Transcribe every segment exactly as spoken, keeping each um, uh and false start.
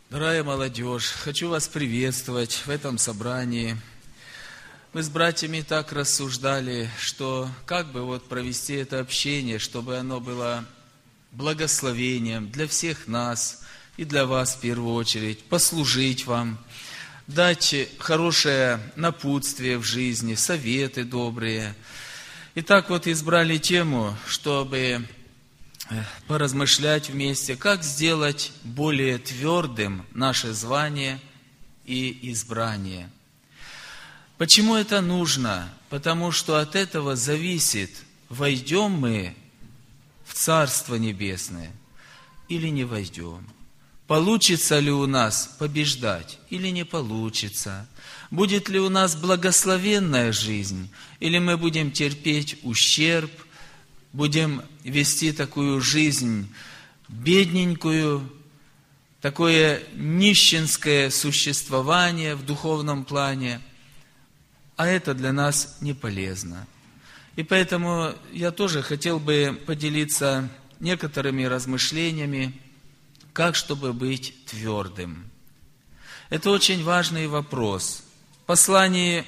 Дорогая молодежь, хочу вас приветствовать в этом собрании. Мы с братьями так рассуждали, что как бы вот провести это общение, чтобы оно было благословением для всех нас и для вас в первую очередь, послужить вам, дать хорошее напутствие в жизни, советы добрые. И так вот избрали тему, чтобы поразмышлять вместе, как сделать более твердым наше звание и избрание. Почему это нужно? Потому что от этого зависит, войдем мы в Царство Небесное или не войдем. Получится ли у нас побеждать или не получится? Будет ли у нас благословенная жизнь или мы будем терпеть ущерб, будем вести такую жизнь бедненькую, такое нищенское существование в духовном плане, а это для нас не полезно. И поэтому я тоже хотел бы поделиться некоторыми размышлениями, как чтобы быть твердым. Это очень важный вопрос. В послании,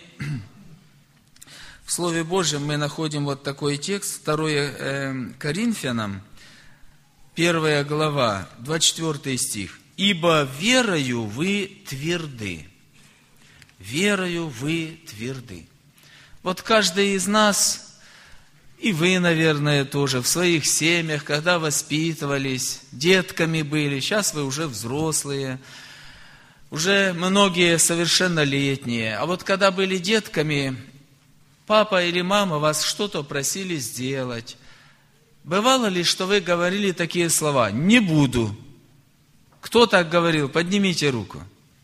в Слове Божьем мы находим вот такой текст, второе Коринфянам, первая глава, двадцать четвёртый стих. «Ибо верою вы тверды». Верою вы тверды. Вот каждый из нас, и вы, наверное, тоже в своих семьях, когда воспитывались, детками были, сейчас вы уже взрослые, уже многие совершеннолетние. А вот когда были детками, папа или мама вас что-то просили сделать. Бывало ли, что вы говорили такие слова: «Не буду»? Кто так говорил? Поднимите руку.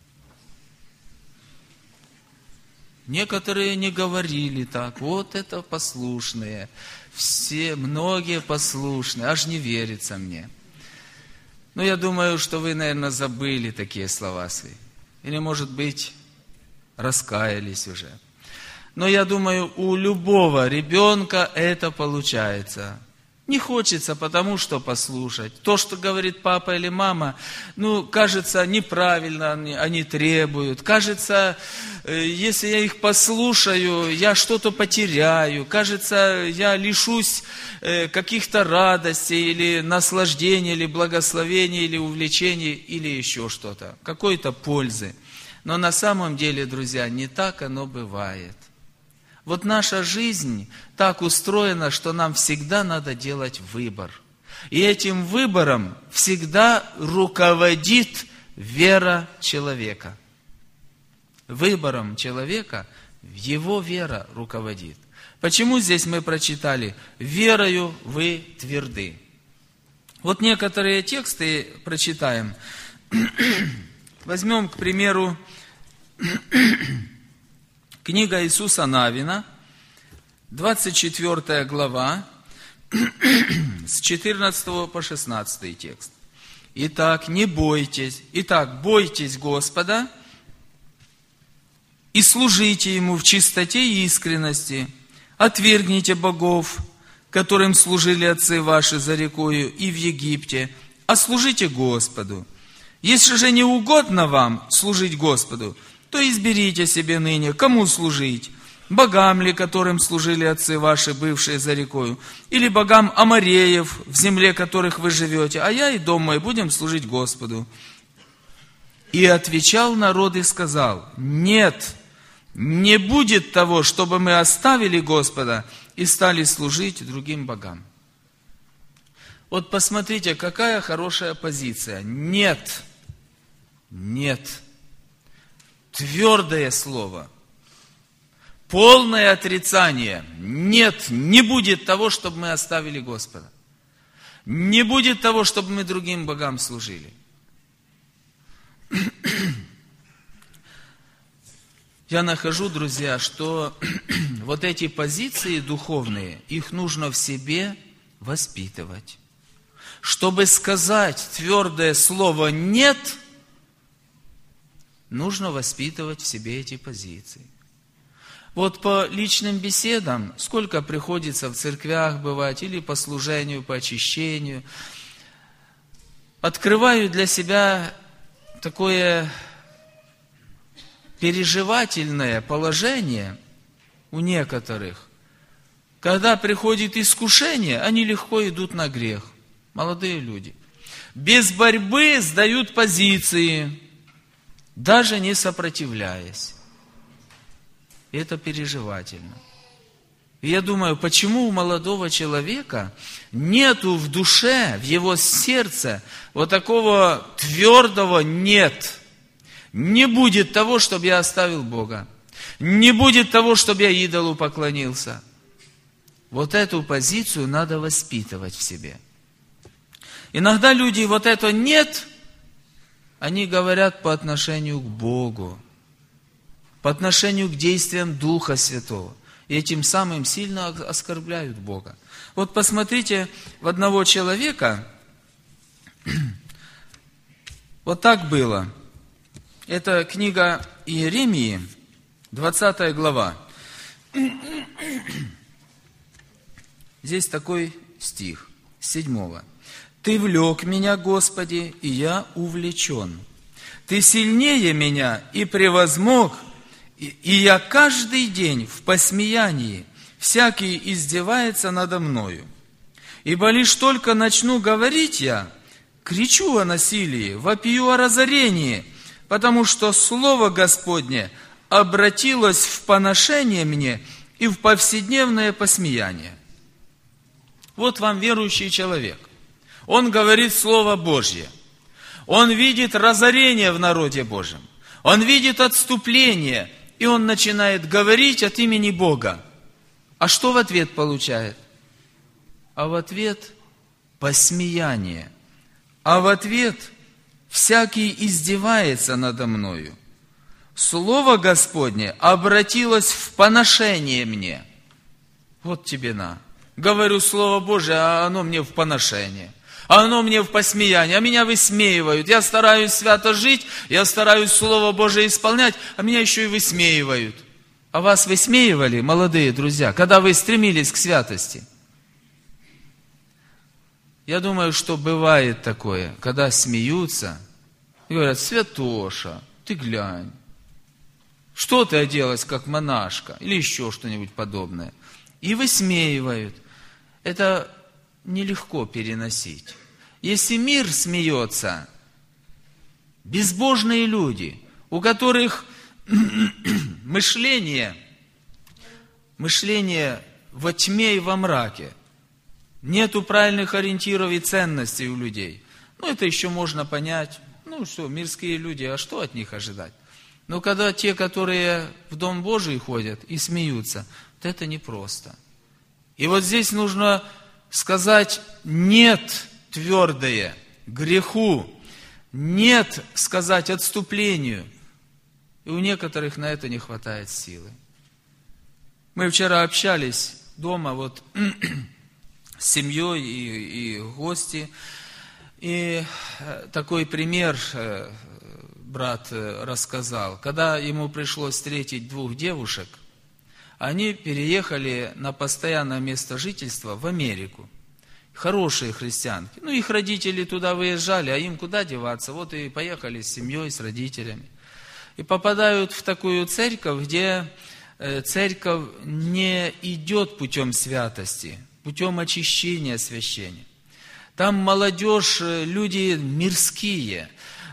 Некоторые не говорили так. Вот это послушные. Все, многие послушные. Аж не верится мне. Но я думаю, что вы, наверное, забыли такие слова свои. Или, может быть, раскаялись уже. Но я думаю, у любого ребенка это получается. Не хочется, потому что послушать. То, что говорит папа или мама, ну, кажется, неправильно они, они требуют. Кажется, если я их послушаю, я что-то потеряю. Кажется, я лишусь каких-то радостей, или наслаждений, или благословений, или увлечений, или еще что-то. Какой-то пользы. Но на самом деле, друзья, не так оно бывает. Вот наша жизнь так устроена, что нам всегда надо делать выбор. И этим выбором всегда руководит вера человека. Выбором человека его вера руководит. Почему здесь мы прочитали «верою вы тверды»? Вот некоторые тексты прочитаем. Возьмем, к примеру, книга Иисуса Навина, двадцать четвёртая глава, с четырнадцатого по шестнадцатый текст. Итак, не бойтесь, итак, бойтесь Господа и служите Ему в чистоте и искренности. Отвергните богов, которым служили отцы ваши за рекою и в Египте, а служите Господу. Если же не угодно вам служить Господу, то изберите себе ныне, кому служить, богам ли, которым служили отцы ваши, бывшие за рекою, или богам амореев, в земле которых вы живете, а я и дом мой будем служить Господу. И отвечал народ и сказал: нет, не будет того, чтобы мы оставили Господа и стали служить другим богам. Вот посмотрите, какая хорошая позиция. Нет, нет. Твердое слово, полное отрицание. Нет, не будет того, чтобы мы оставили Господа. Не будет того, чтобы мы другим богам служили. Я нахожу, друзья, что вот эти позиции духовные, их нужно в себе воспитывать. Чтобы сказать твердое слово «нет», нужно воспитывать в себе эти позиции. Вот по личным беседам, сколько приходится в церквях бывать, или по служению, по очищению, открываю для себя такое переживательное положение у некоторых. Когда приходит искушение, они легко идут на грех. Молодые люди. Без борьбы сдают позиции, даже не сопротивляясь. И это переживательно. И я думаю, почему у молодого человека нету в душе, в его сердце вот такого твердого «нет». Не будет того, чтобы я оставил Бога. Не будет того, чтобы я идолу поклонился. Вот эту позицию надо воспитывать в себе. Иногда люди вот это «нет», они говорят по отношению к Богу, по отношению к действиям Духа Святого. И этим самым сильно оскорбляют Бога. Вот посмотрите, в одного человека вот так было. Это книга Иеремии, двадцатая глава. Здесь такой стих, седьмого. «Ты влек меня, Господи, и я увлечен. Ты сильнее меня и превозмог, и я каждый день в посмеянии, всякий издевается надо мною. Ибо лишь только начну говорить я, кричу о насилии, вопию о разорении, потому что Слово Господне обратилось в поношение мне и в повседневное посмеяние». Вот вам верующий человек. Он говорит Слово Божье. Он видит разорение в народе Божьем. Он видит отступление. И он начинает говорить от имени Бога. А что в ответ получает? А в ответ посмеяние. А в ответ всякий издевается надо мною. Слово Господне обратилось в поношение мне. Вот тебе на. Говорю Слово Божие, а оно мне в поношение. А оно мне в посмеяние, а меня высмеивают. Я стараюсь свято жить, я стараюсь Слово Божие исполнять, а меня еще и высмеивают. А вас высмеивали, молодые друзья, когда вы стремились к святости? Я думаю, что бывает такое, когда смеются и говорят: «Святоша, ты глянь, что ты оделась, как монашка?» Или еще что-нибудь подобное. И высмеивают. Это нелегко переносить. Если мир смеется, безбожные люди, у которых мышление, мышление во тьме и во мраке, нету правильных ориентиров и ценностей у людей. Ну, это еще можно понять. Ну, что, мирские люди, а что от них ожидать? Но когда те, которые в Дом Божий ходят и смеются, то это непросто. И вот здесь нужно сказать «нет» твердое греху, «нет» сказать отступлению. И у некоторых на это не хватает силы. Мы вчера общались дома вот с семьей и, и гости. И такой пример брат рассказал. Когда ему пришлось встретить двух девушек, они переехали на постоянное место жительства в Америку. Хорошие христианки. Ну, их родители туда выезжали, а им куда деваться? Вот и поехали с семьей, с родителями. И попадают в такую церковь, где церковь не идет путем святости, путем очищения священия. Там молодежь, люди мирские.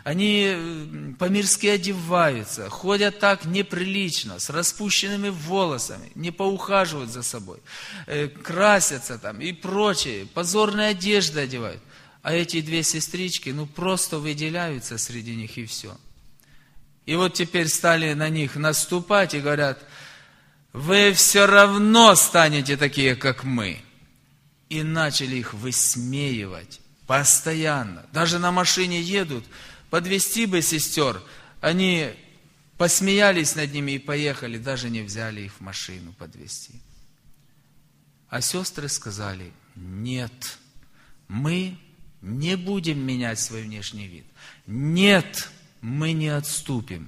Они по-мирски одеваются, ходят так неприлично, с распущенными волосами, не поухаживают за собой, красятся там и прочее, позорные одежды одевают. А эти две сестрички, ну, просто выделяются среди них, и все. И вот теперь стали на них наступать и говорят: вы все равно станете такие, как мы. И начали их высмеивать постоянно. Даже на машине едут, подвезти бы сестер, они посмеялись над ними и поехали, даже не взяли их в машину подвезти. А сестры сказали: нет, мы не будем менять свой внешний вид. Нет, мы не отступим.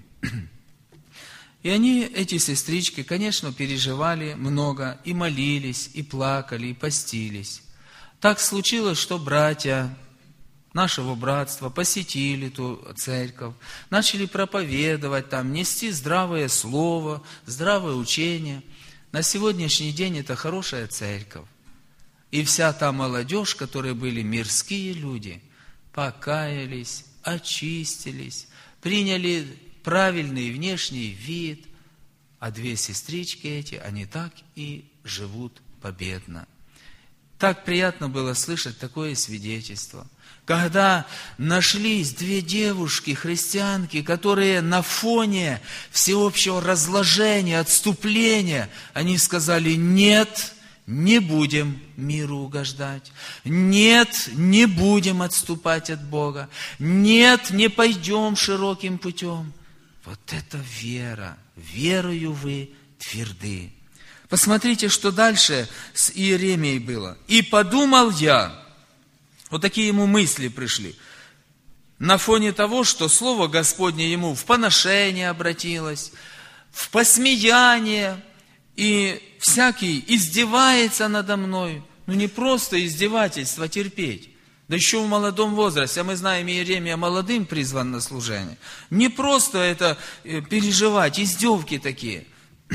И они, эти сестрички, конечно, переживали много, и молились, и плакали, и постились. Так случилось, что братья нашего братства, посетили ту церковь, начали проповедовать там, нести здравое слово, здравое учение. На сегодняшний день это хорошая церковь. И вся та молодежь, которые были мирские люди, покаялись, очистились, приняли правильный внешний вид, а две сестрички эти, они так и живут победно. Так приятно было слышать такое свидетельство. Когда нашлись две девушки, христианки, которые на фоне всеобщего разложения, отступления, они сказали: нет, не будем миру угождать, нет, не будем отступать от Бога, нет, не пойдем широким путем. Вот это вера, верою вы тверды. Посмотрите, что дальше с Иеремией было. «И подумал я», вот такие ему мысли пришли, на фоне того, что Слово Господне ему в поношение обратилось, в посмеяние, и всякий издевается надо мной. Ну не просто издевательство терпеть, да еще в молодом возрасте, а мы знаем, Иеремия молодым призван на служение. Не просто это переживать, издевки такие.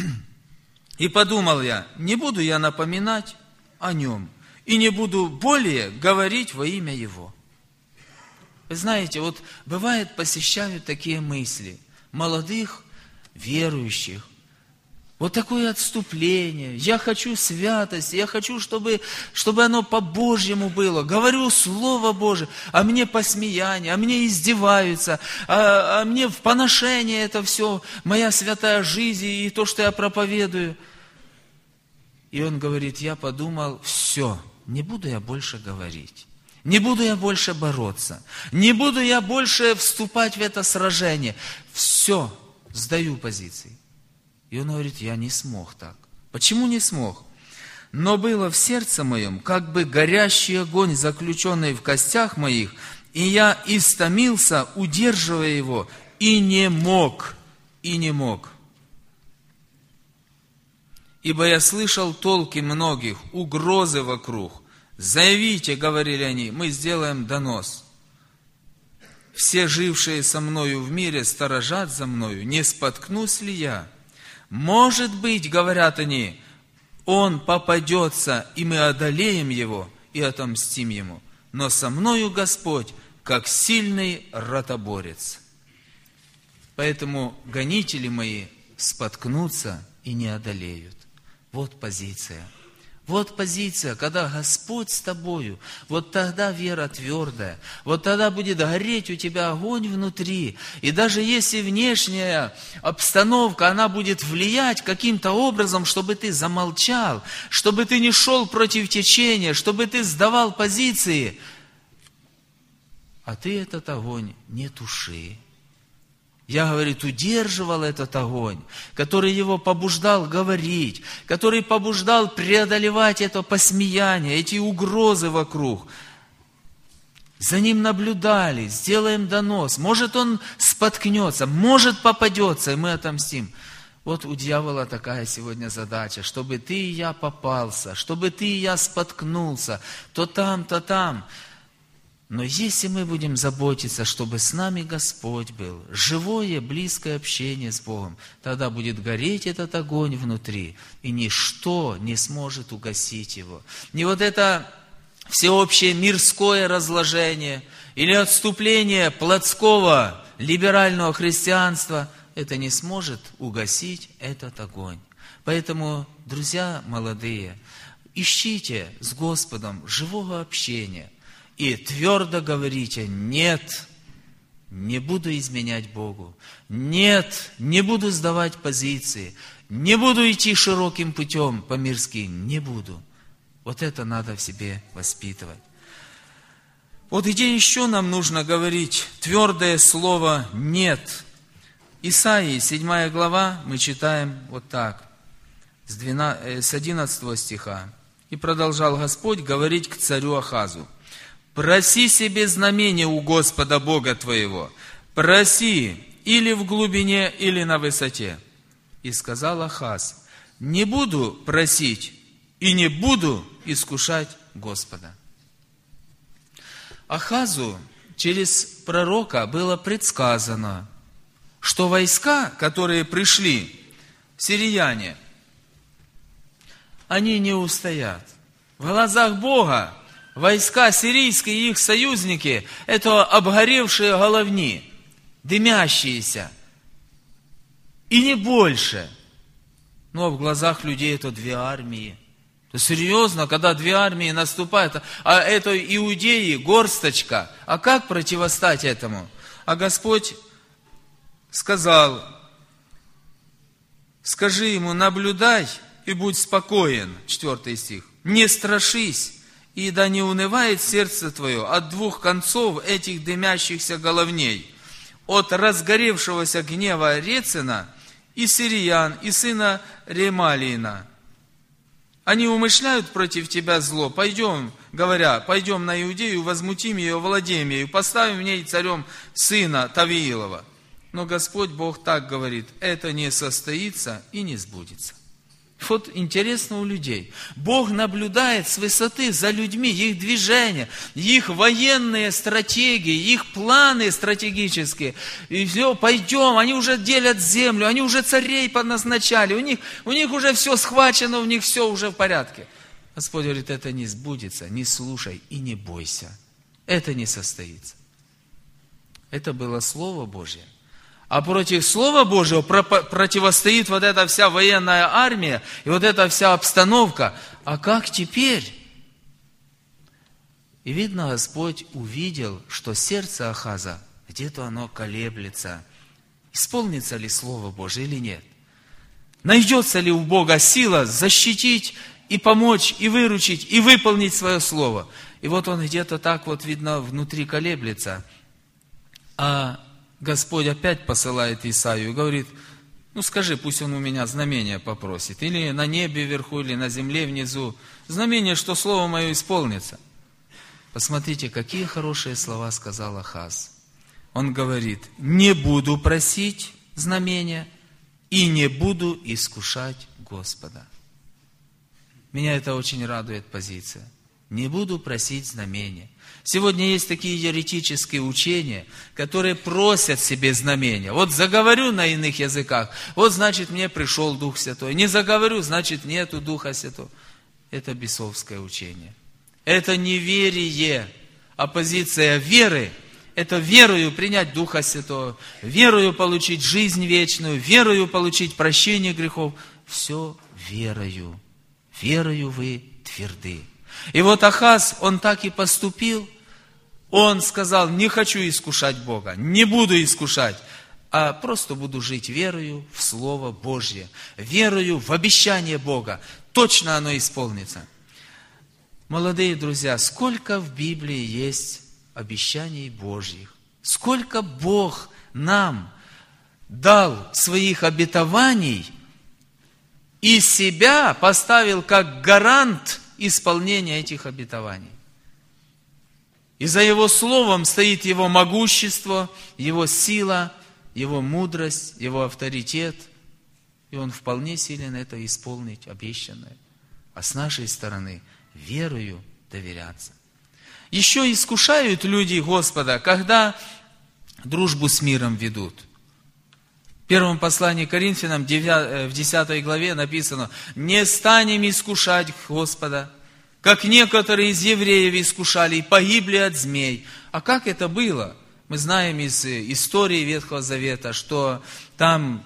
И подумал я, не буду я напоминать о нем, и не буду более говорить во имя его. Вы знаете, вот бывает, посещают такие мысли молодых верующих. Вот такое отступление. Я хочу святости, я хочу, чтобы, чтобы оно по-божьему было. Говорю Слово Божие, а мне посмеяние, а мне издеваются, а, а мне в поношение это все, моя святая жизнь и то, что я проповедую. И он говорит, я подумал, все, не буду я больше говорить. Не буду я больше бороться. Не буду я больше вступать в это сражение. Все, сдаю позиции. И он говорит, я не смог так. Почему не смог? Но было в сердце моем, как бы горящий огонь, заключенный в костях моих, и я истомился, удерживая его, и не мог, и не мог. Ибо я слышал толки многих, угрозы вокруг. Заявите, говорили они, мы сделаем донос. Все жившие со мною в мире сторожат за мною, не споткнусь ли я? Может быть, говорят они, он попадется, и мы одолеем его и отомстим ему. Но со мною Господь, как сильный ротоборец. Поэтому гонители мои споткнутся и не одолеют. Вот позиция. Вот позиция, когда Господь с тобою, вот тогда вера твердая, вот тогда будет гореть у тебя огонь внутри. И даже если внешняя обстановка, она будет влиять каким-то образом, чтобы ты замолчал, чтобы ты не шел против течения, чтобы ты сдавал позиции, а ты этот огонь не туши. Я, говорит, удерживал этот огонь, который его побуждал говорить, который побуждал преодолевать это посмеяние, эти угрозы вокруг. За ним наблюдали, сделаем донос. Может, он споткнется, может, попадется, и мы отомстим. Вот у дьявола такая сегодня задача, чтобы ты и я попался, чтобы ты и я споткнулся, то там, то там. Но если мы будем заботиться, чтобы с нами Господь был, живое, близкое общение с Богом, тогда будет гореть этот огонь внутри, и ничто не сможет угасить его. Не вот это всеобщее мирское разложение или отступление плотского либерального христианства, это не сможет угасить этот огонь. Поэтому, друзья молодые, ищите с Господом живого общения, и твердо говорите, нет, не буду изменять Богу, нет, не буду сдавать позиции, не буду идти широким путем по-мирски, не буду. Вот это надо в себе воспитывать. Вот где еще нам нужно говорить твердое слово «нет». Исаии, седьмая глава, мы читаем вот так, с одиннадцатого стиха. «И продолжал Господь говорить к царю Ахазу, проси себе знамение у Господа Бога твоего, проси или в глубине, или на высоте». И сказал Ахаз, не буду просить и не буду искушать Господа. Ахазу через пророка было предсказано, что войска, которые пришли, сирияне, они не устоят. В глазах Бога войска сирийские и их союзники – это обгоревшие головни, дымящиеся, и не больше. Но в глазах людей это две армии. То серьезно, когда две армии наступают, а это иудеи, горсточка, а как противостать этому? А Господь сказал: скажи ему, наблюдай и будь спокоен, четвертый стих, не страшись, и да не унывает сердце твое от двух концов этих дымящихся головней, от разгоревшегося гнева Рецина и сириян, и сына Ремалиина. Они умышляют против тебя зло. Пойдем, говоря, пойдем на Иудею, возмутим ее, владеем ею, поставим в ней царем сына Тавиилова. Но Господь Бог так говорит: это не состоится и не сбудется. Вот интересно у людей. Бог наблюдает с высоты за людьми, их движения, их военные стратегии, их планы стратегические. И все, пойдем, они уже делят землю, они уже царей подназначали, у них, у них уже все схвачено, у них все уже в порядке. Господь говорит: это не сбудется, не слушай и не бойся. Это не состоится. Это было Слово Божье. А против Слова Божьего противостоит вот эта вся военная армия и вот эта вся обстановка. А как теперь? И видно, Господь увидел, что сердце Ахаза, где-то оно колеблется. Исполнится ли Слово Божие или нет? Найдется ли у Бога сила защитить и помочь, и выручить, и выполнить свое Слово? И вот он где-то так вот, видно, внутри колеблется. А Господь опять посылает Исаию и говорит: ну скажи, пусть он у меня знамение попросит. Или на небе вверху, или на земле внизу. Знамение, что слово мое исполнится. Посмотрите, какие хорошие слова сказал Ахаз. Он говорит: не буду просить знамения и не буду искушать Господа. Меня это очень радует позиция. Не буду просить знамения. Сегодня есть такие еретические учения, которые просят себе знамения. Вот заговорю на иных языках, вот значит мне пришел Дух Святой. Не заговорю, значит нету Духа Святого. Это бесовское учение. Это неверие. А позиция веры – это верою принять Духа Святого, верою получить жизнь вечную, верою получить прощение грехов. Все верою. Верою вы тверды. И вот Ахаз, он так и поступил. Он сказал: не хочу искушать Бога, не буду искушать, а просто буду жить верою в Слово Божье, верою в обещание Бога. Точно оно исполнится. Молодые друзья, сколько в Библии есть обещаний Божьих, сколько Бог нам дал своих обетований и себя поставил как гарант исполнения этих обетований. И за Его Словом стоит Его могущество, Его сила, Его мудрость, Его авторитет. И Он вполне силен это исполнить, обещанное. А с нашей стороны верою доверяться. Еще искушают люди Господа, когда дружбу с миром ведут. В первом послании к Коринфянам, в десятой главе написано: «Не станем искушать Господа, как некоторые из евреев искушали и погибли от змей». А как это было? Мы знаем из истории Ветхого Завета, что там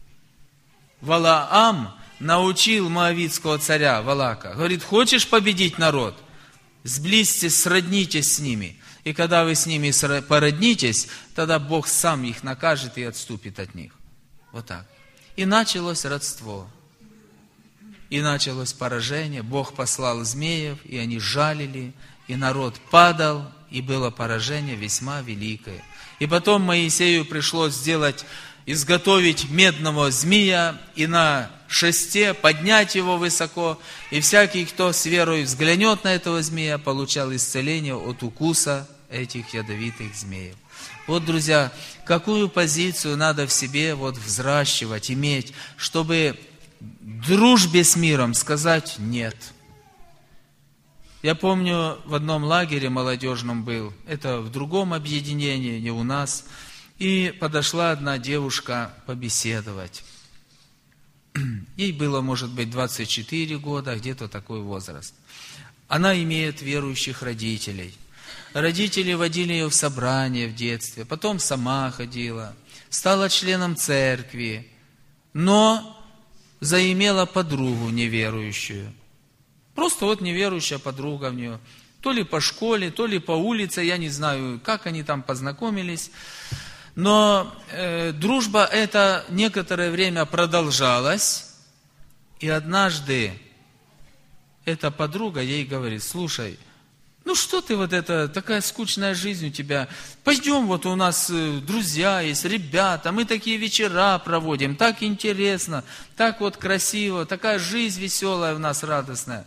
Валаам научил моавитского царя Валака. Говорит: хочешь победить народ? Сблизьтесь, сроднитесь с ними. И когда вы с ними породнитесь, тогда Бог сам их накажет и отступит от них. Вот так. И началось родство. И началось поражение. Бог послал змеев, и они жалили, и народ падал, и было поражение весьма великое. И потом Моисею пришлось сделать, изготовить медного змея, и на шесте поднять его высоко, и всякий, кто с верой взглянет на этого змея, получал исцеление от укуса этих ядовитых змеев. Вот, друзья, какую позицию надо в себе вот взращивать, иметь, чтобы дружбе с миром сказать «нет». Я помню, в одном лагере молодежном был, это в другом объединении, не у нас, и подошла одна девушка побеседовать. Ей было, может быть, двадцать четыре года, где-то такой возраст. Она имеет верующих родителей. Родители водили ее в собрание в детстве, потом сама ходила, стала членом церкви, но заимела подругу неверующую. Просто вот неверующая подруга в нее. То ли по школе, то ли по улице, я не знаю, как они там познакомились. Но э, дружба эта некоторое время продолжалась. И однажды эта подруга ей говорит: слушай, ну что ты вот это, такая скучная жизнь у тебя. Пойдем, вот у нас друзья есть, ребята, мы такие вечера проводим, так интересно, так вот красиво, такая жизнь веселая у нас, радостная.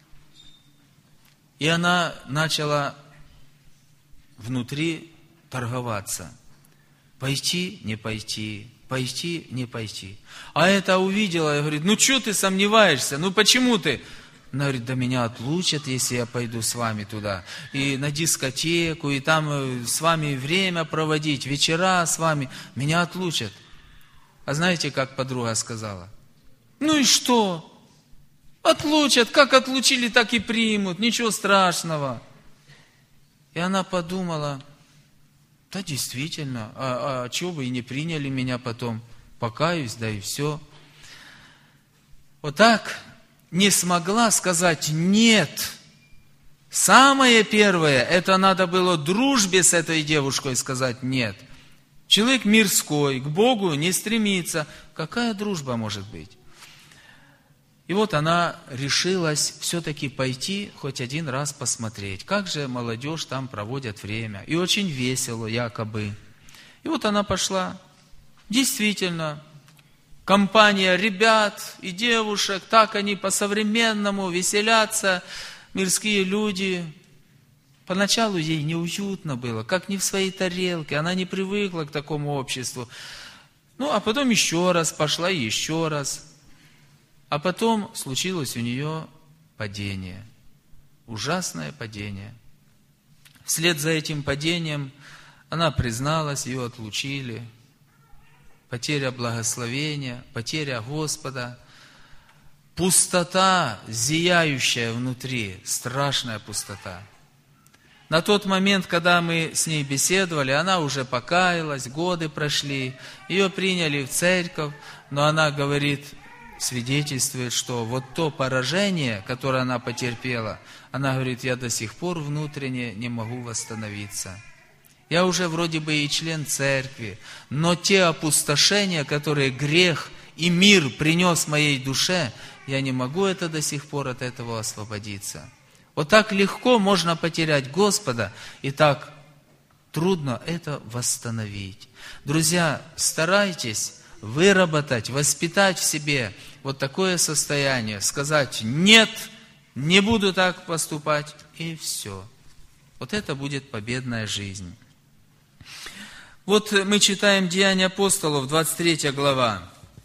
И она начала внутри торговаться. Пойти, не пойти, пойти, не пойти. А это увидела и говорит: ну что ты сомневаешься, ну почему ты? Она говорит: да меня отлучат, если я пойду с вами туда. И на дискотеку, и там с вами время проводить, вечера с вами. Меня отлучат. А знаете, как подруга сказала? Ну и что? Отлучат, как отлучили, так и примут, ничего страшного. И она подумала: да действительно, а, а чего бы и не приняли меня потом, покаюсь, да и все. Вот так не смогла сказать нет. Самое первое, это надо было дружбе с этой девушкой сказать нет. Человек мирской, к Богу не стремится. Какая дружба может быть? И вот она решилась все-таки пойти хоть один раз посмотреть, как же молодежь там проводит время. И очень весело, якобы. И вот она пошла. Действительно, компания ребят и девушек, так они по-современному веселятся, мирские люди. Поначалу ей неуютно было, как не в своей тарелке, она не привыкла к такому обществу. Ну, а потом еще раз пошла и еще раз. А потом случилось у нее падение, ужасное падение. Вслед за этим падением она призналась, ее отлучили. Потеря благословения, потеря Господа, пустота, зияющая внутри, страшная пустота. На тот момент, когда мы с ней беседовали, она уже покаялась, годы прошли, ее приняли в церковь, но она говорит, свидетельствует, что вот то поражение, которое она потерпела, она говорит: я до сих пор внутренне не могу восстановиться. Я уже вроде бы и член церкви, но те опустошения, которые грех и мир принес моей душе, я не могу это до сих пор от этого освободиться. Вот так легко можно потерять Господа, и так трудно это восстановить. Друзья, старайтесь выработать, воспитать в себе вот такое состояние, сказать: нет, не буду так поступать, и все. Вот это будет победная жизнь. Вот мы читаем Деяния апостолов, двадцать третья глава.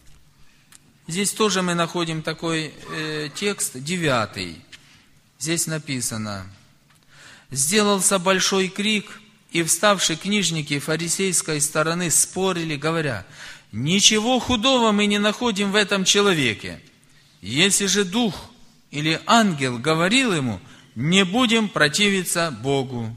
Здесь тоже мы находим такой э, текст, девятый. Здесь написано: «Сделался большой крик, и вставшие книжники фарисейской стороны спорили, говоря: ничего худого мы не находим в этом человеке. Если же дух или ангел говорил ему, не будем противиться Богу».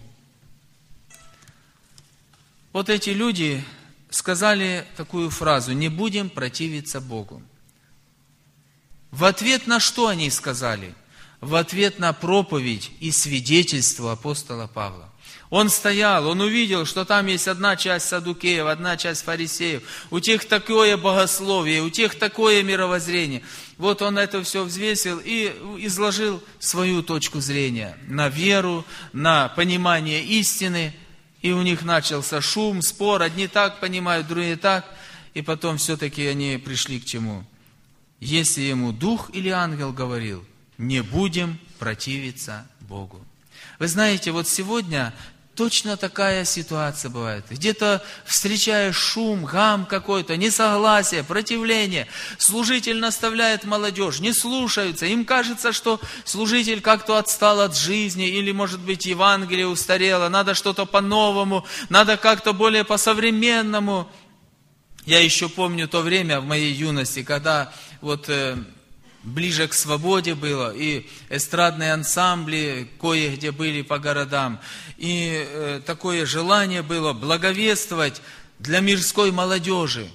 Вот эти люди сказали такую фразу: «Не будем противиться Богу». В ответ на что они сказали? В ответ на проповедь и свидетельство апостола Павла. Он стоял, он увидел, что там есть одна часть саддукеев, одна часть фарисеев. У тех такое богословие, у тех такое мировоззрение. Вот он это все взвесил и изложил свою точку зрения на веру, на понимание истины. И у них начался шум, спор. Одни так понимают, другие так. И потом все-таки они пришли к чему? Если ему дух или ангел говорил, не будем противиться Богу. Вы знаете, вот сегодня точно такая ситуация бывает. Где-то встречаешь шум, гам какой-то, несогласие, противление. Служитель наставляет молодежь, не слушаются. Им кажется, что служитель как-то отстал от жизни, или, может быть, Евангелие устарело, надо что-то по-новому, надо как-то более по-современному. Я еще помню то время в моей юности, когда вот э, ближе к свободе было, и эстрадные ансамбли кое-где были по городам, и э, такое желание было благовествовать для мирской молодежи.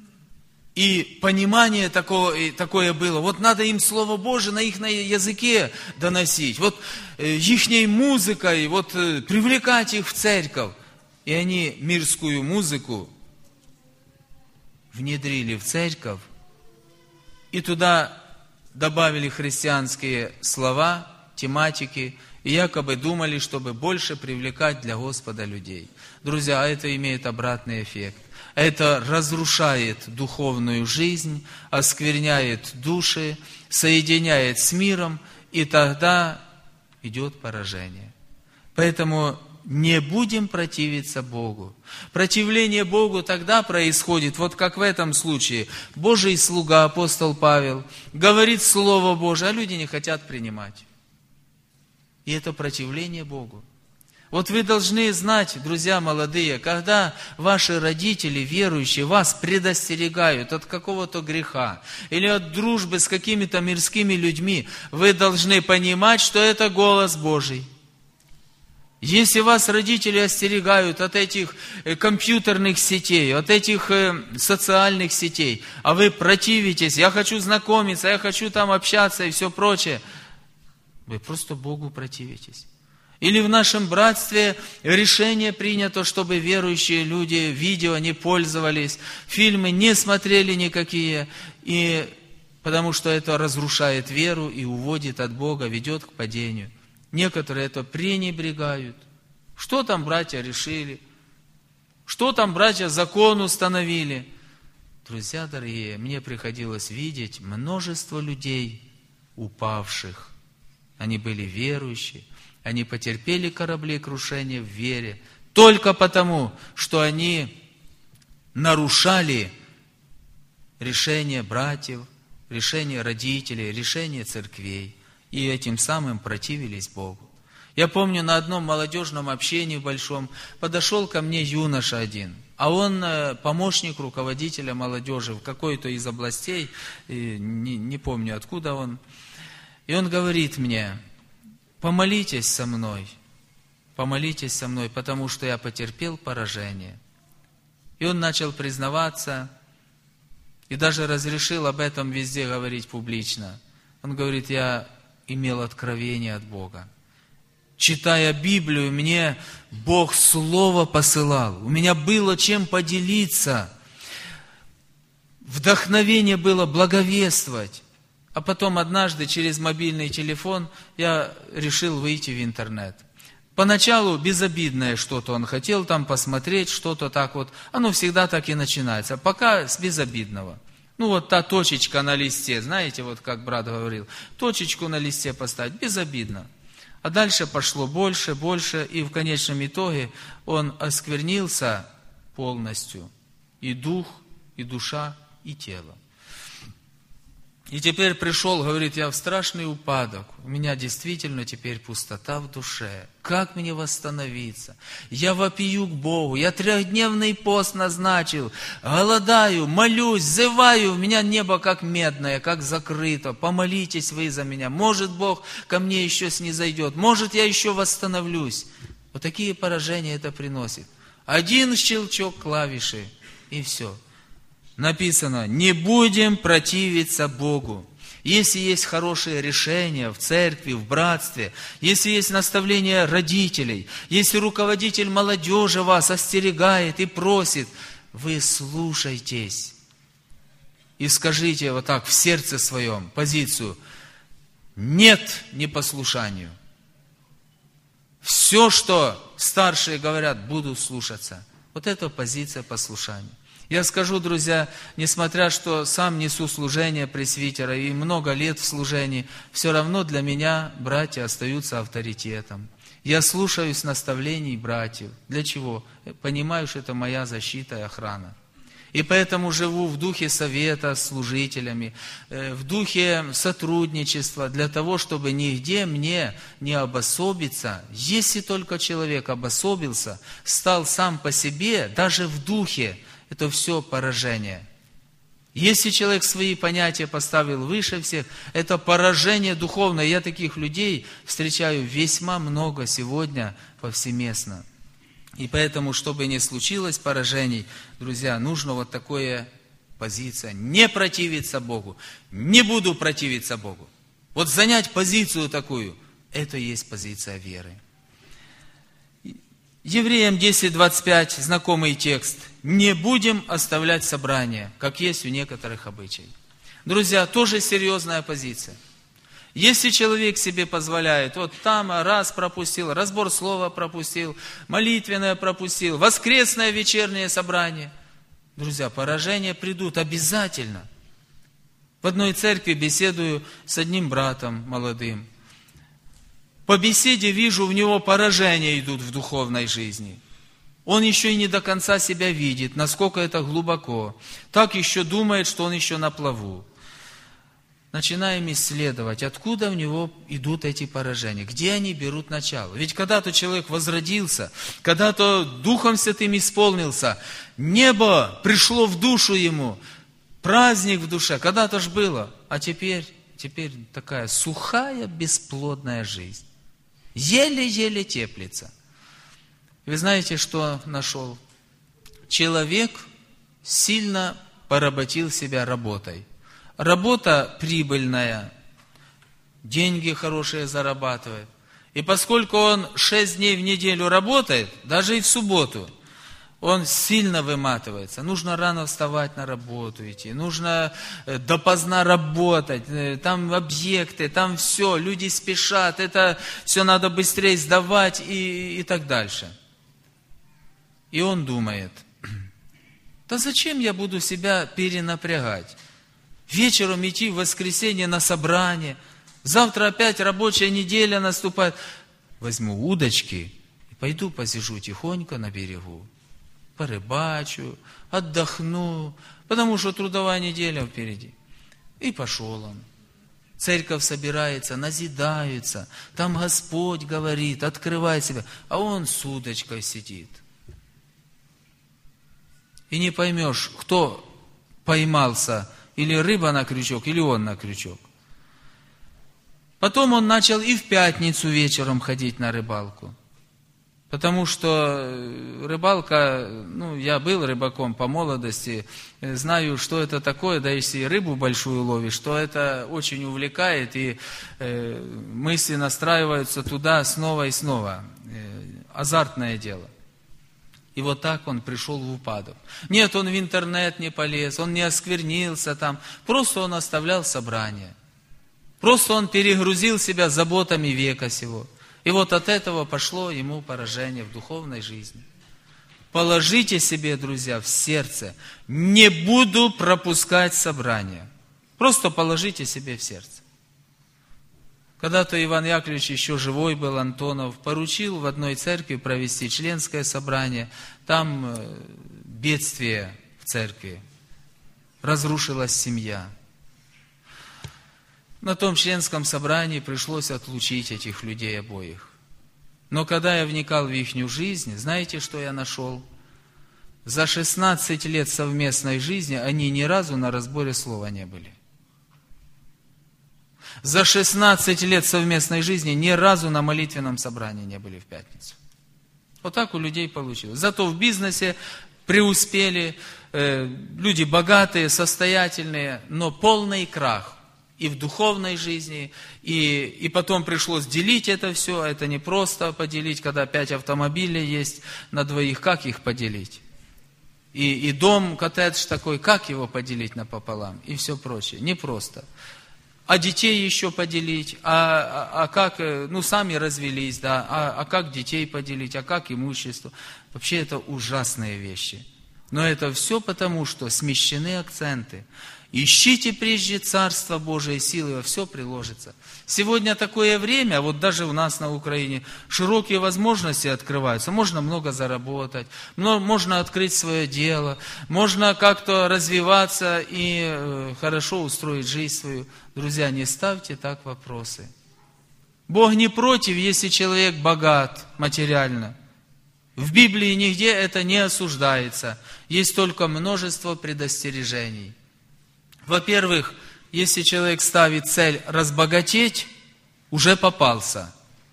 И понимание такого, и такое было, вот надо им Слово Божие на их на языке доносить, вот э, ихней музыкой, вот э, привлекать их в церковь. И они мирскую музыку внедрили в церковь, и туда добавили христианские слова, тематики, и якобы думали, чтобы больше привлекать для Господа людей. Друзья, это имеет обратный эффект. Это разрушает духовную жизнь, оскверняет души, соединяет с миром, и тогда идет поражение. Поэтому не будем противиться Богу. Противление Богу тогда происходит, вот как в этом случае. Божий слуга, апостол Павел, говорит Слово Божие, а люди не хотят принимать. И это противление Богу. Вот вы должны знать, друзья молодые, когда ваши родители, верующие, вас предостерегают от какого-то греха или от дружбы с какими-то мирскими людьми, вы должны понимать, что это голос Божий. Если вас родители остерегают от этих компьютерных сетей, от этих социальных сетей, а вы противитесь, я хочу знакомиться, я хочу там общаться и все прочее, вы просто Богу противитесь. Или в нашем братстве решение принято, чтобы верующие люди видео не пользовались, фильмы не смотрели никакие, и, потому что это разрушает веру и уводит от Бога, ведет к падению. Некоторые это пренебрегают. Что там братья решили? Что там братья закон установили? Друзья дорогие, мне приходилось видеть множество людей, упавших. Они были верующие, они потерпели кораблекрушение в вере, только потому, что они нарушали решения братьев, решения родителей, решения церквей. И этим самым противились Богу. Я помню, на одном молодежном общении большом подошел ко мне юноша один, а он помощник руководителя молодежи в какой-то из областей, не, не помню откуда он. И он говорит мне: помолитесь со мной, помолитесь со мной, потому что я потерпел поражение. И он начал признаваться, и даже разрешил об этом везде говорить публично. Он говорит: я имел откровение от Бога. Читая Библию, мне Бог Слово посылал. У меня было чем поделиться. Вдохновение было благовествовать. А потом однажды через мобильный телефон я решил выйти в интернет. Поначалу безобидное что-то он хотел там посмотреть, что-то так вот. Оно всегда так и начинается. Пока с безобидного. Ну вот та точечка на листе, знаете, вот как брат говорил, точечку на листе поставить, безобидно. А дальше пошло больше, больше, и в конечном итоге он осквернился полностью. И дух, и душа, и тело. И теперь пришел, говорит, я в страшный упадок. У меня действительно теперь пустота в душе. Как мне восстановиться? Я вопию к Богу. Я трехдневный пост назначил. Голодаю, молюсь, взываю. У меня небо как медное, как закрыто. Помолитесь вы за меня. Может, Бог ко мне еще снизойдет. Может, я еще восстановлюсь. Вот такие поражения это приносит. Один щелчок клавиши, и все. Написано: не будем противиться Богу. Если есть хорошие решения в церкви, в братстве, если есть наставление родителей, если руководитель молодежи вас остерегает и просит, вы слушайтесь. И скажите вот так в сердце своем позицию: нет непослушанию. Все, что старшие говорят, буду слушаться. Вот это позиция послушания. Я скажу, друзья, несмотря что сам несу служение пресвитера и много лет в служении, все равно для меня братья остаются авторитетом. Я слушаюсь наставлений братьев. Для чего? Понимаю, что это моя защита и охрана. И поэтому живу в духе совета с служителями, в духе сотрудничества, для того, чтобы нигде мне не обособиться. Если только человек обособился, стал сам по себе, даже в духе, это все поражение. Если человек свои понятия поставил выше всех, это поражение духовное. Я таких людей встречаю весьма много сегодня повсеместно. И поэтому, чтобы не случилось поражений, друзья, нужно вот такая позиция. Не противиться Богу. Не буду противиться Богу. Вот занять позицию такую, это и есть позиция веры. Евреям десять двадцать пять, знакомый текст. Не будем оставлять собрания, как есть у некоторых обычаев. Друзья, тоже серьезная позиция. Если человек себе позволяет, вот там раз пропустил, разбор слова пропустил, молитвенное пропустил, воскресное вечернее собрание, друзья, поражения придут обязательно. В одной церкви беседую с одним братом молодым. По беседе вижу, у него поражения идут в духовной жизни. Он еще и не до конца себя видит, насколько это глубоко. Так еще думает, что он еще на плаву. Начинаем исследовать, откуда у него идут эти поражения, где они берут начало. Ведь когда-то человек возродился, когда-то Духом Святым исполнился, небо пришло в душу ему, праздник в душе, когда-то ж было, а теперь, теперь такая сухая, бесплодная жизнь. Еле-еле теплится. Вы знаете, что нашел? Человек сильно поработил себя работой. Работа прибыльная, деньги хорошие зарабатывает. И поскольку он шесть дней в неделю работает, даже и в субботу, он сильно выматывается. Нужно рано вставать на работу идти, нужно допоздна работать, там объекты, там все, люди спешат, это все надо быстрее сдавать и, и так дальше. И он думает, да зачем я буду себя перенапрягать? Вечером идти в воскресенье на собрание, завтра опять рабочая неделя наступает. Возьму удочки и пойду посижу тихонько на берегу, порыбачу, отдохну, потому что трудовая неделя впереди. И пошел он. Церковь собирается, назидаются, там Господь говорит, открывает себя, а он с удочкой сидит. И не поймешь, кто поймался, или рыба на крючок, или он на крючок. Потом он начал и в пятницу вечером ходить на рыбалку. Потому что рыбалка, ну, я был рыбаком по молодости, знаю, что это такое, да если рыбу большую ловишь, то это очень увлекает, и э, мысли настраиваются туда снова и снова. Э, азартное дело. И вот так он пришел в упадок. Нет, он в интернет не полез, он не осквернился там. Просто он оставлял собрание. Просто он перегрузил себя заботами века сего. И вот от этого пошло ему поражение в духовной жизни. Положите себе, друзья, в сердце, не буду пропускать собрания. Просто положите себе в сердце. Когда-то Иван Яковлевич еще живой был, Антонов, поручил в одной церкви провести членское собрание. Там бедствие в церкви, разрушилась семья. На том членском собрании пришлось отлучить этих людей обоих. Но когда я вникал в их жизнь, знаете, что я нашел? За шестнадцать лет совместной жизни они ни разу на разборе слова не были. За шестнадцать лет совместной жизни ни разу на молитвенном собрании не были в пятницу. Вот так у людей получилось. Зато в бизнесе преуспели, э, люди богатые, состоятельные, но полный крах. И в духовной жизни, и, и потом пришлось делить это все. Это не просто поделить, когда пять автомобилей есть на двоих, как их поделить? И, и дом, коттедж такой, как его поделить напополам? И все прочее. Не просто. А детей еще поделить, а, а, а как, ну сами развелись, да, а, а как детей поделить, а как имущество. Вообще это ужасные вещи. Но это все потому, что смещены акценты. Ищите прежде Царство Божие, силы, во все приложится. Сегодня такое время, вот даже у нас на Украине, широкие возможности открываются. Можно много заработать, можно открыть свое дело, можно как-то развиваться и хорошо устроить жизнь свою. Друзья, не ставьте так вопросы. Бог не против, если человек богат материально. В Библии нигде это не осуждается. Есть только множество предостережений. Во-первых, если человек ставит цель разбогатеть, уже попался.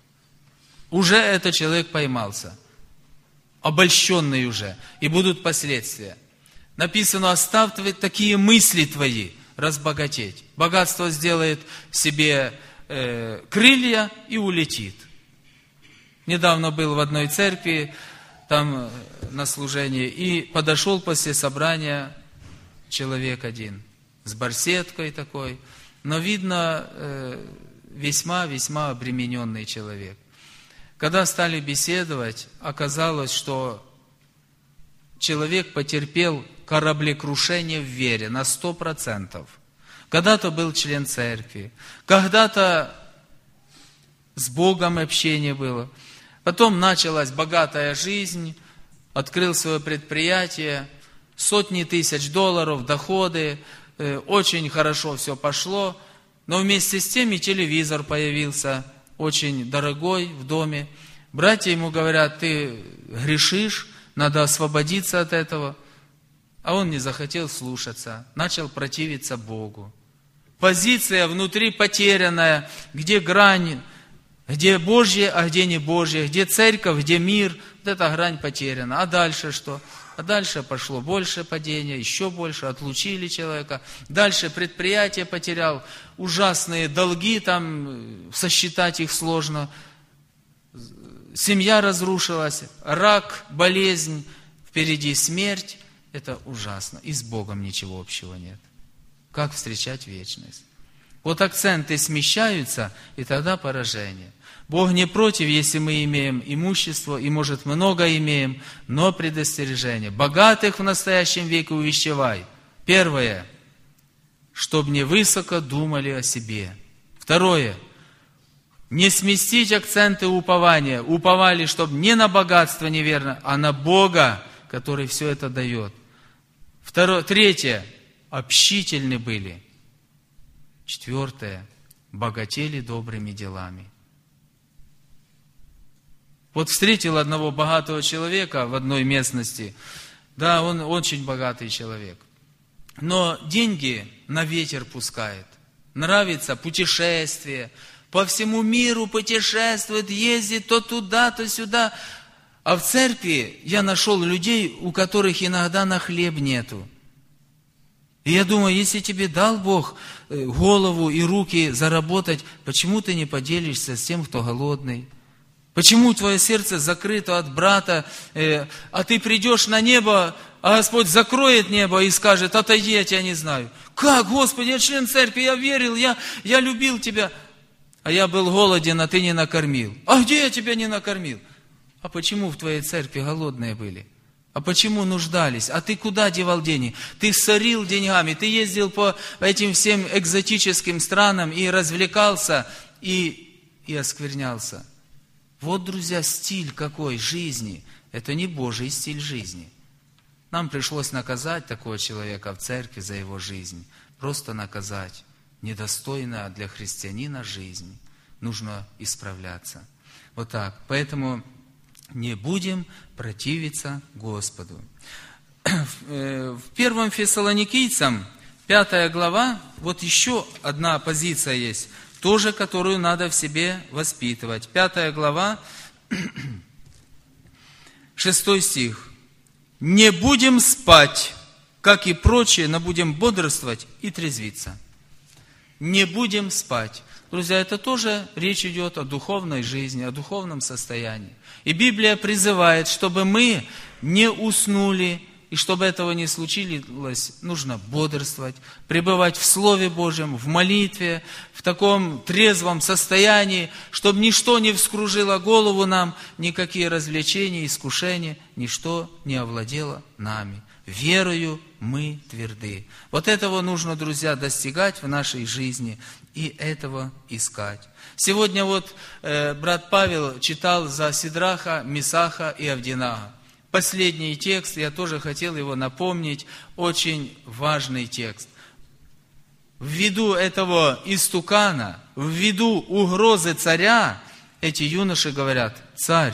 Уже этот человек поймался. Обольщенный уже. И будут последствия. Написано, оставь такие мысли твои, разбогатеть. Богатство сделает себе э, крылья и улетит. Недавно был в одной церкви, там на служении, и подошел после собрания человек один. С барсеткой такой, но видно, весьма-весьма обремененный человек. Когда стали беседовать, оказалось, что человек потерпел кораблекрушение в вере на сто процентов. Когда-то был член церкви, когда-то с Богом общение было. Потом началась богатая жизнь, открыл свое предприятие, сотни тысяч долларов, доходы, очень хорошо все пошло, но вместе с тем и телевизор появился, очень дорогой в доме. Братья ему говорят, ты грешишь, надо освободиться от этого. А он не захотел слушаться, начал противиться Богу. Позиция внутри потерянная, где грань, где Божье, а где не Божье, где церковь, где мир, вот эта грань потеряна. А дальше что? А дальше пошло больше падения, еще больше, отлучили человека. Дальше предприятие потерял, ужасные долги, там сосчитать их сложно. Семья разрушилась, рак, болезнь, впереди смерть. Это ужасно. И с Богом ничего общего нет. Как встречать вечность? Вот акценты смещаются, и тогда поражение. Бог не против, если мы имеем имущество, и, может, много имеем, но предостережение. Богатых в настоящем веке увещевай. Первое, чтобы не высоко думали о себе. Второе, не сместить акценты упования. Уповали, чтобы не на богатство неверно, а на Бога, который все это дает. Второе, третье, общительны были. Четвертое, богатели добрыми делами. Вот встретил одного богатого человека в одной местности. Да, он очень богатый человек. Но деньги на ветер пускает. Нравится путешествие. По всему миру путешествует, ездит то туда, то сюда. А в церкви я нашел людей, у которых иногда на хлеб нету. И я думаю, если тебе дал Бог голову и руки заработать, почему ты не поделишься с тем, кто голодный? Почему твое сердце закрыто от брата, э, а ты придешь на небо, а Господь закроет небо и скажет, отойди, я тебя не знаю. Как, Господи, я член церкви, я верил, я, я любил тебя. А я был голоден, а ты не накормил. А где я тебя не накормил? А почему в твоей церкви голодные были? А почему нуждались? А ты куда девал деньги? Ты сорил деньгами, ты ездил по этим всем экзотическим странам и развлекался, и, и осквернялся. Вот, друзья, стиль какой жизни. Это не Божий стиль жизни. Нам пришлось наказать такого человека в церкви за его жизнь. Просто наказать. Недостойная для христианина жизнь. Нужно исправляться. Вот так. Поэтому не будем противиться Господу. В первом Фессалоникийцам, пятая глава, вот еще одна позиция есть. Тоже, которую надо в себе воспитывать. Пятая глава, шестой стих. «Не будем спать, как и прочие, но будем бодрствовать и трезвиться». Не будем спать. Друзья, это тоже речь идет о духовной жизни, о духовном состоянии. И Библия призывает, чтобы мы не уснули и чтобы этого не случилось, нужно бодрствовать, пребывать в Слове Божьем, в молитве, в таком трезвом состоянии, чтобы ничто не вскружило голову нам, никакие развлечения, искушения, ничто не овладело нами. Верою мы тверды. Вот этого нужно, друзья, достигать в нашей жизни и этого искать. Сегодня вот э, брат Павел читал за Сидраха, Месаха и Авдинага. Последний текст, я тоже хотел его напомнить, очень важный текст. Ввиду этого истукана, ввиду угрозы царя, эти юноши говорят: царь,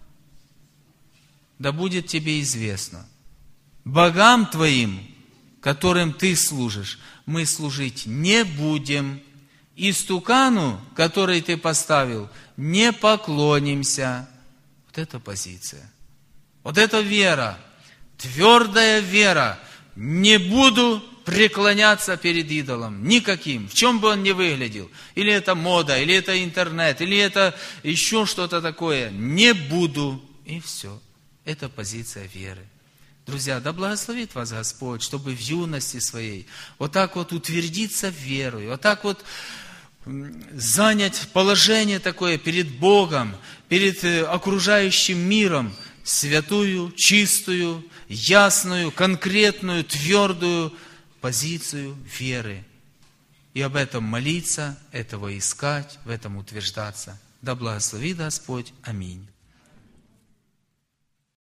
да будет тебе известно, богам твоим, которым ты служишь, мы служить не будем, истукану, который ты поставил, не поклонимся. Вот это позиция. Вот это вера, твердая вера. Не буду преклоняться перед идолом никаким, в чем бы он ни выглядел. Или это мода, или это интернет, или это еще что-то такое. Не буду. И все. Это позиция веры. Друзья, да благословит вас Господь, чтобы в юности своей вот так вот утвердиться верой, вот так вот занять положение такое перед Богом, перед окружающим миром, святую, чистую, ясную, конкретную, твердую позицию веры. И об этом молиться, этого искать, в этом утверждаться. Да благословит Господь. Аминь.